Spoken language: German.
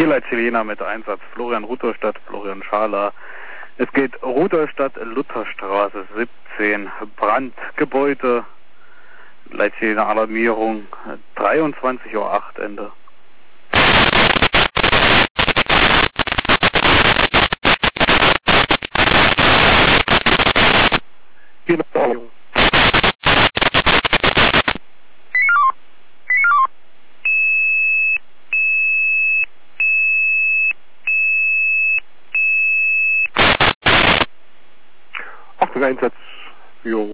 Hier Leitziel Jena mit Einsatz Florian Rudolstadt, Florian Schala. Es geht Rudolstadt, Lutherstraße 17, Brandgebäude, Leitziel Jena Alarmierung, 23:08 Uhr Ende. Genau. Achtung, Einsatz, jo.